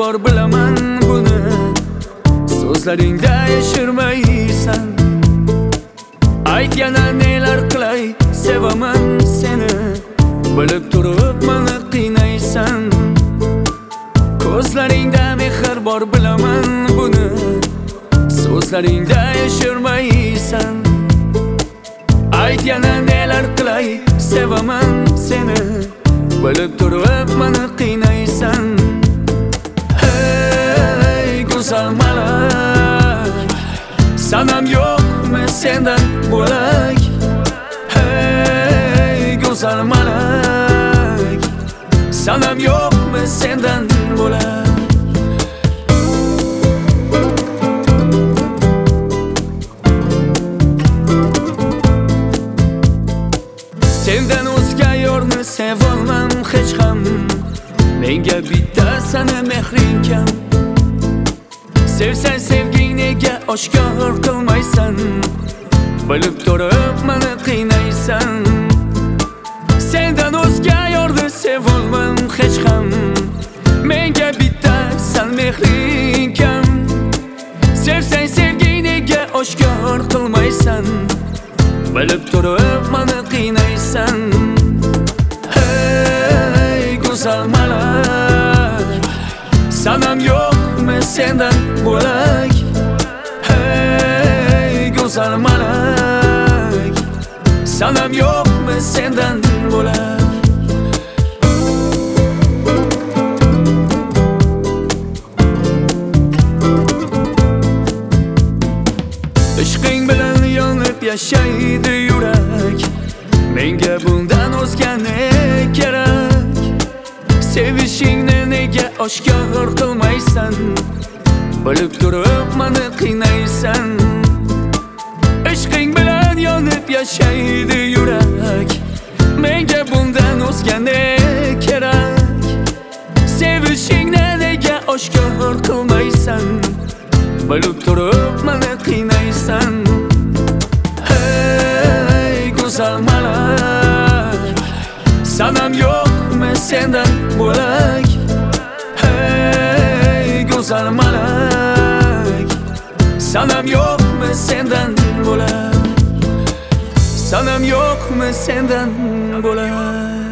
bor bilaman buni, so'zlaringda yashirmaysan. Ayt yana nelar qilay, sevaman seni, bilib turib meni qiynaysan. Ko'zlaringda mehr bor bilaman buni, so'zlaringda yashirmaysan. Ayt yana nelar qilay, sevaman seni, bilib turib meni qiynaysan. Hey go'zal malak, sanam yo'qmi sendan bo'lak? Hey go'zal malak, sanam yo'qmi sendan bo'lak? Sendan o'zga yorni sevolmam hech ham, menga bitta sani mehring kam. Sevsan sevging nega oshkor qilmaysan, bilib turib meni qiynaysan. Sendan o'zga yorni sevolmam hech ham, menga bitta san mehring kam. Sevsan sevging nega oshkor qilmaysan, bilib turib meni qiynaysan. Hey go'zal malak, sanam yo'qmi sendan bo'lak? Hey go'zal malak, sanam yo'qmi sendan bo'lak? Ishqing bilan yonib yashaydi yurak, menga bundan o'zga ne kerak? Sevishingni nega oshkor qilmaysan, bilib turib meni qiynaysan. Ishqing bilan yonib yashaydi yurak, menga bundan o'zga ne kerak? Sevishingni nega oshkor qilmaysan, bilib turib meni qiynaysan. Hey go'zal malak, sanam yo'qmi sendan bo'lak? Hey go'zal malak, sanam yo'qmi sendan bo'lak? Sanam yo'qmi sendan bo'lak?